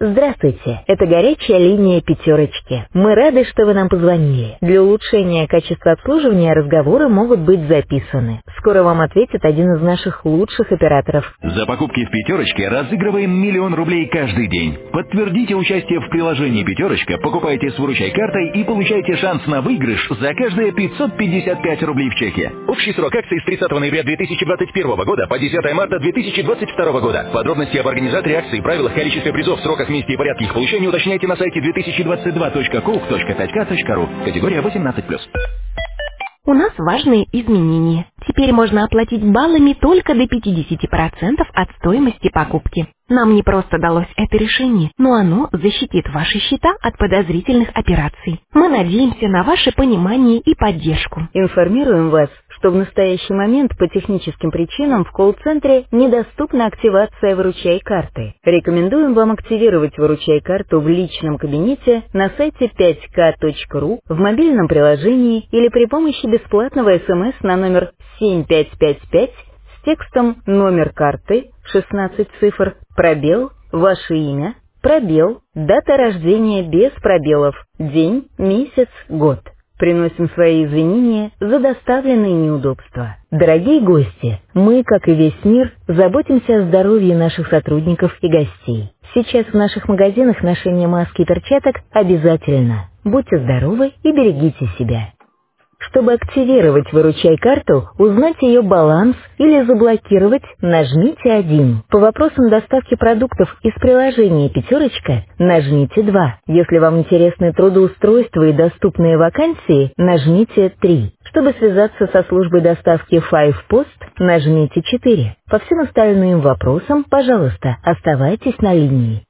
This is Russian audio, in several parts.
Здравствуйте, это горячая линия «Пятерочки». Мы рады, что вы нам позвонили. Для улучшения качества обслуживания разговоры могут быть записаны. Скоро вам ответит один из наших лучших операторов. За покупки в «Пятерочке» разыгрываем 1 000 000 рублей каждый день. Подтвердите участие в приложении «Пятерочка», покупайте с выручай картой и получайте шанс на выигрыш за каждые 555 рублей в чеке. Общий срок акции с 30 ноября 2021 года по 10 марта 2022 года. Подробности об организаторе акции, правилах, количестве призов, сроках, месте и порядке их получения уточняйте на сайте 2022.coop.5k.ru. Категория 18+. У нас важные изменения. Теперь можно оплатить баллами только до 50% от стоимости покупки. Нам не просто далось это решение, но оно защитит ваши счета от подозрительных операций. Мы надеемся на ваше понимание и поддержку. Информируем вас, что в настоящий момент по техническим причинам в колл-центре недоступна активация выручай карты. Рекомендуем вам активировать выручай карту в личном кабинете на сайте 5k.ru, в мобильном приложении или при помощи бесплатного СМС на номер 7555 с текстом «Номер карты», 16 цифр, пробел, ваше имя, пробел, дата рождения без пробелов, день, месяц, год. Приносим свои извинения за доставленные неудобства. Дорогие гости, мы, как и весь мир, заботимся о здоровье наших сотрудников и гостей. Сейчас в наших магазинах ношение маски и перчаток обязательно. Будьте здоровы и берегите себя. Чтобы активировать выручай карту, узнать ее баланс или заблокировать, нажмите 1. По вопросам доставки продуктов из приложения «Пятерочка» нажмите 2. Если вам интересны трудоустройства и доступные вакансии, нажмите 3. Чтобы связаться со службой доставки Five Post, нажмите 4. По всем остальным вопросам, пожалуйста, оставайтесь на линии.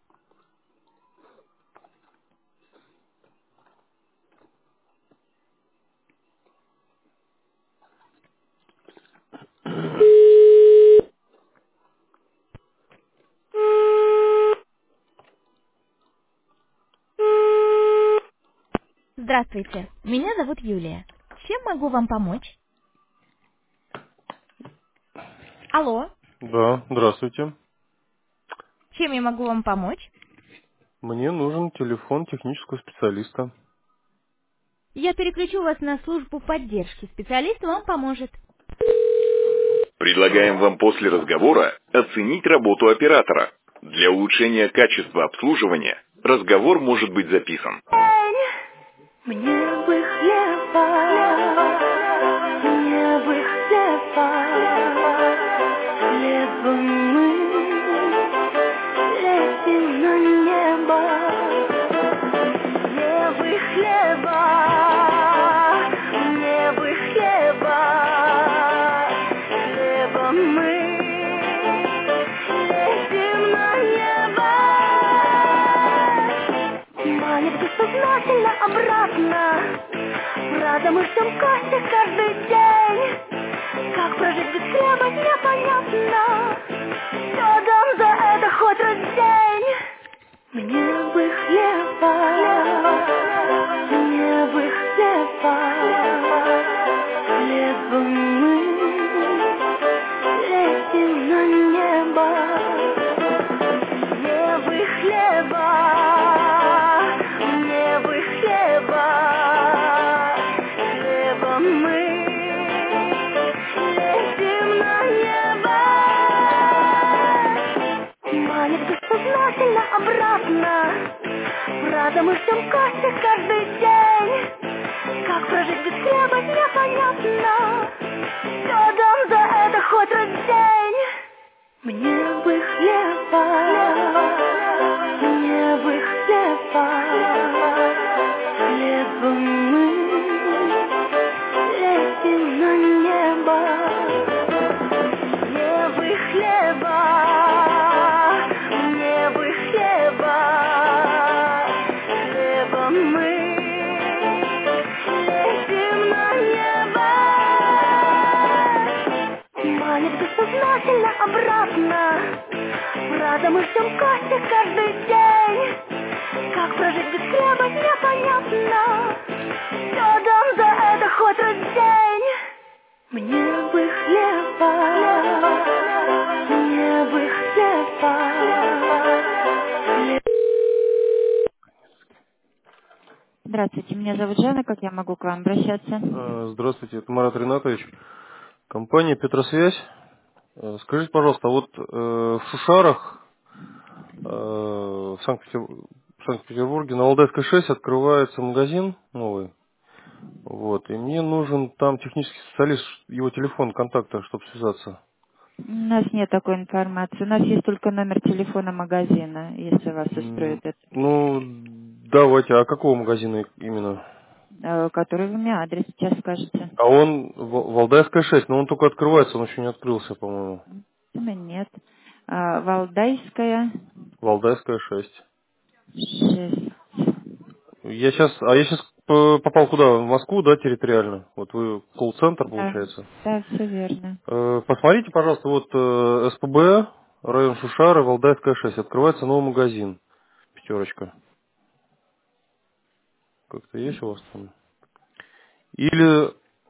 Здравствуйте, меня зовут Юлия. Чем могу вам помочь? Алло, Да, здравствуйте. чем я могу вам помочь? Мне нужен телефон технического специалиста. Я переключу вас на службу поддержки. Специалист вам поможет. Предлагаем вам после разговора оценить работу оператора. Для улучшения качества обслуживания разговор может быть записан. Мне бы хлеба, мне бы хлеба, хлеба мы летим на небо. Мне бы хлеба, мне бы хлеба, хлеба мы летим на небо. Манит бессознательно обратно. Правда, мы ждем кости каждый день. Как прожить без хлеба, непонятно. Что дам за это хоть раздень? Мне бы хлеба, мне бы хлеба, хлеба мы летим на небо. Мне бы хлеба, мне бы хлеба, хлеба мы летим на небо. Манит бессознательно обратно. Правда, мы ждем кости каждый день. Как прожить без хлеба, непонятно. Что дам за это хоть раздень? Мне бы хлеба, мне бы хлеба, хлеба мы летим на небо. Мне бы хлеба, мне бы хлеба, хлеба мы летим на небо. Манит бессознательно обратно. Правда, мы ждем кости каждый день. Как прожить без хлеба, непонятно. Что дам за это хоть раздень? Мне бы хлеба, мне бы хлеба, хлеба. Здравствуйте, меня зовут Жанна, как я могу к вам обращаться? Здравствуйте, это Марат Ринатович. Компания Петросвязь. Скажите, пожалуйста, вот в Шушарах, в Санкт-Петербурге, на Валдайской 6 открывается магазин новый. Вот, и мне нужен там технический специалист, его телефон, контакта, чтобы связаться. У нас нет такой информации. У нас есть только номер телефона магазина, если вас устроит это. Ну, давайте, а какого магазина именно? Который вы мне адрес сейчас скажете. А он Валдайская 6, но он только открывается, он еще не открылся, по-моему. Нет. Валдайская Валдайская 6. 6. Я сейчас попал куда? В Москву, да, территориально? Вот вы колл-центр, Да, получается. да, все верно. Посмотрите, пожалуйста, вот СПБ, район Шушары, Валдайская 6. Открывается новый магазин. Пятерочка. Как-то есть у вас там? Или...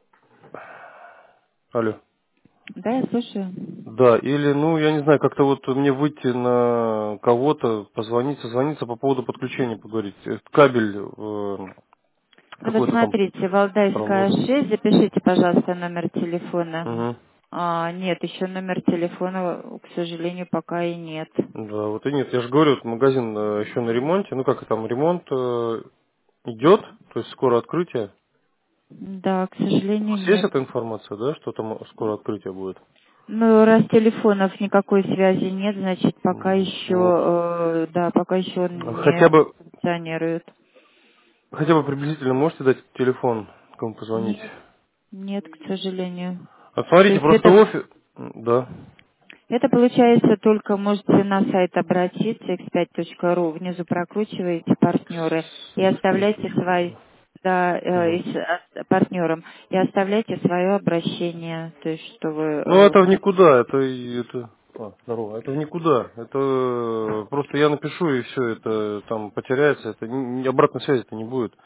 Алло. Да, я слушаю. Да, или, ну, я не знаю, как-то вот мне выйти на кого-то, позвонить, созвониться по поводу подключения, поговорить. Кабель Ну вот какой-то там смотрите, Валдайская проложен. 6, запишите, пожалуйста, номер телефона. Угу. Нет, еще номер телефона, к сожалению, пока и нет. Да, вот и нет. Я же говорю, вот магазин еще на ремонте. Ну, как там, ремонт идет, то есть скоро открытие. Да, к У сожалению, вас есть нет. эта информация, да, что там скоро открытие будет? Ну, раз телефонов никакой связи нет, значит, пока еще, Вот. пока еще он Хотя не бы, функционирует. хотя бы приблизительно можете дать телефон, кому позвонить? Нет, нет, к сожалению. А То смотрите, есть просто офис... Да. это получается только можете на сайт обратиться, x5.ru, внизу прокручиваете партнеры и оставляйте свои, да, Мгм. партнерам, и оставляйте свое обращение, то есть что вы Ну, это в никуда, это... Здорово. Это в никуда. Это просто я напишу, и все, это там потеряется, это обратной связи это не будет.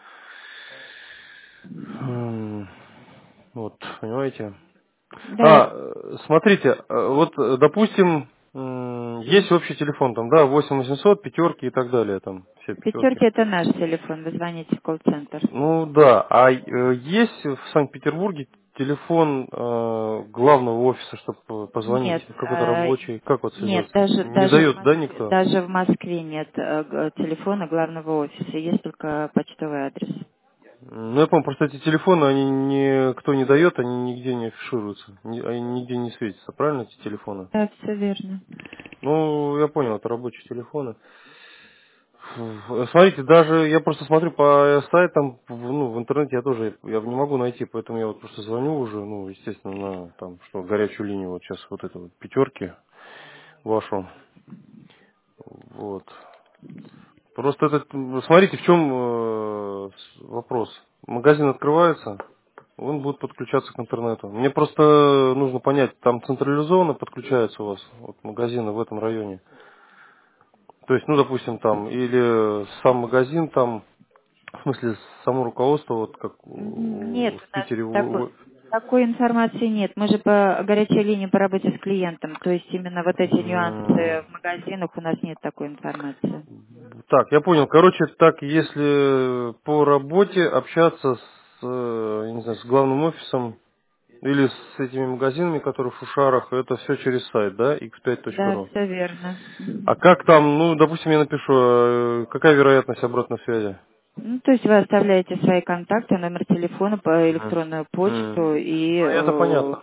Вот, понимаете? да, Смотрите, вот, допустим, есть общий телефон, там, да, 8800, пятерки и так далее, там, все пятерки. пятерки это наш телефон, вы звоните в колл-центр. Ну, да, а есть в Санкт-Петербурге телефон главного офиса, чтобы позвонить, Нет, какой-то рабочий, как вот нет, связаться? даже Не даже в дает, да, Москве, никто? даже в Москве нет телефона главного офиса, есть только почтовый адрес. Ну, я помню, просто эти телефоны, они никто не дает, они нигде не афишируются, они нигде не светятся, правильно, эти телефоны? Да, все верно. Ну, я понял, это рабочие телефоны. Смотрите, даже я просто смотрю по сайтам, ну, в интернете я не могу найти, поэтому я вот просто звоню уже, ну, естественно, на там, что, горячую линию, вот сейчас вот эту вот пятерки вашу, вот. Просто этот, смотрите, в чем вопрос. Магазин открывается, он будет подключаться к интернету. Мне просто нужно понять, там централизованно подключается у вас вот, магазины в этом районе. То есть, ну, допустим, там, или сам магазин там, в смысле, само руководство, вот как Нет, в у нас Питере. такой информации нет. Мы же по горячей линии по работе с клиентом. То есть именно вот эти нюансы в магазинах у нас нет такой информации. Так, я понял. Короче, так, если по работе общаться с, я не знаю, с главным офисом или с этими магазинами, которые в Шушарах, это все через сайт, да, Да, x5.ru. все верно. А как там, ну, допустим, я напишу, какая вероятность обратной связи? Ну, то есть вы оставляете свои контакты, номер телефона, по Мгм. электронную почту и Ну, это понятно.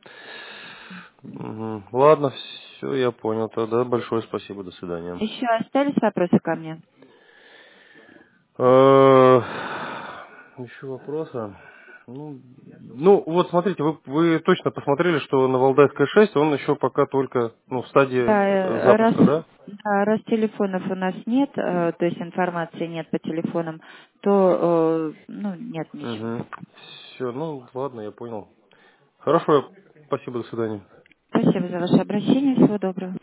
Мгм. Ладно, все, я понял. Тогда большое спасибо, до свидания. еще остались вопросы ко мне? Э, Еще вопросы? Ну, вот смотрите, вы точно посмотрели, что на Валдайской 6 он еще пока только ну, в стадии Да, запуска, да? раз телефонов у нас нет, то есть информации нет по телефонам, то ну нет ничего. Угу. Все, ну ладно, я понял. Хорошо, спасибо, до свидания. Спасибо за ваше обращение, всего доброго.